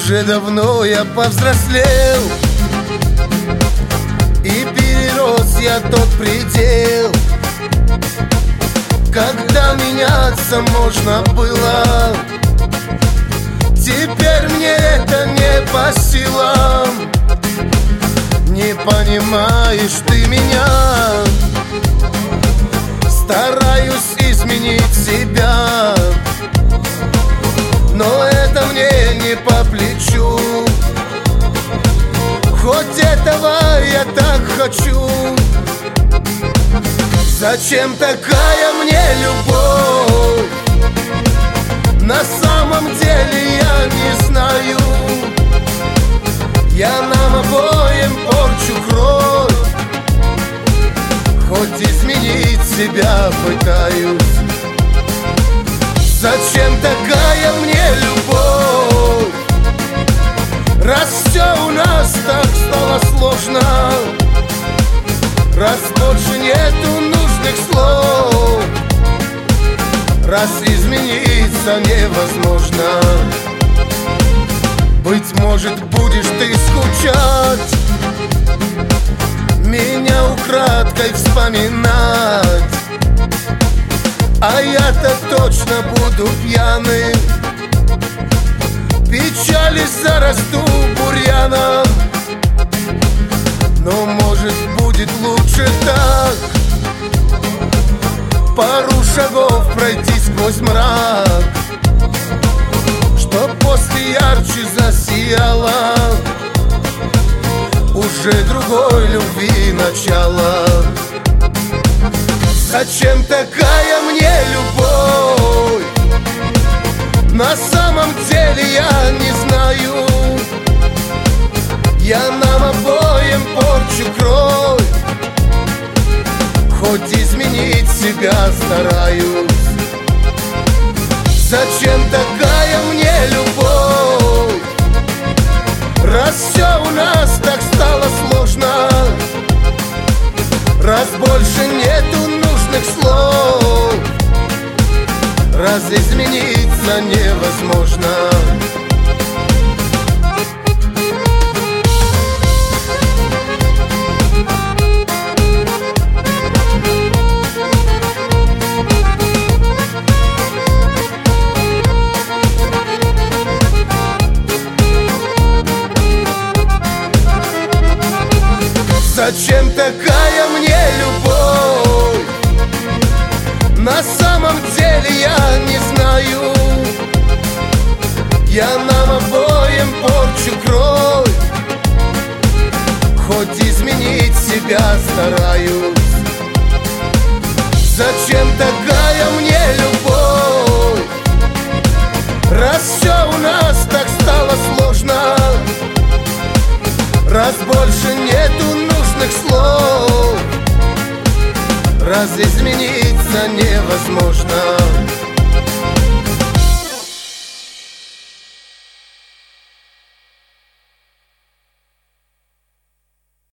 Уже давно я повзрослел и перерос я тот предел, когда меняться можно было. Теперь мне это не по силам. Не понимаешь ты меня. Стараюсь изменить себя, но это мне не по плечу. Хоть этого я так хочу. Зачем такая мне любовь? На самом деле я не знаю. Я нам обоим порчу кровь, хоть изменить себя пытаюсь. Зачем такая мне любовь? Раз все у нас так стало сложно, раз больше нету нужных слов, раз измениться невозможно. Быть может, будешь ты скучать, меня украдкой вспоминать, а я-то точно буду пьяным. Печали зарасту бурьяном, но может будет лучше так. Пару шагов пройти сквозь мрак, чтоб после ярче засияло уже другой любви начало. Зачем такая мне любовь? На самом деле я не знаю. Я нам обоим порчу кровь, хоть изменить себя стараюсь. Зачем такая мне любовь? Раз все у нас так стало сложно, раз больше нету нужных слов, раз измениться невозможно. Зачем такая мне любовь? На самом деле я не знаю. Я нам обоим порчу кровь, хоть изменить себя стараюсь. Зачем такая мне любовь? Раз все у нас так стало сложно, раз больше нету нужных слов, раз измениться невозможно.